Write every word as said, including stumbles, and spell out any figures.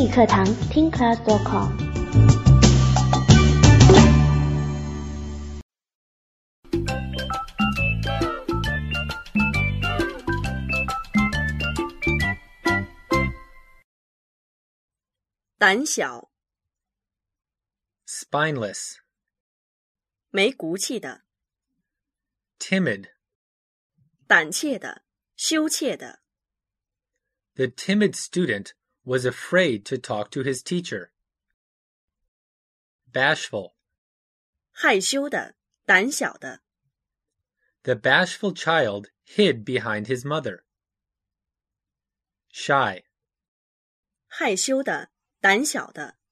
语课堂听 class 点 com。 胆小 spineless, 没骨气的 timid. 胆怯的羞怯的 The timid student was afraid to talk to his teacher. Bashful. 害羞的胆小的 The bashful child hid behind his mother. Shy. 害羞的胆小的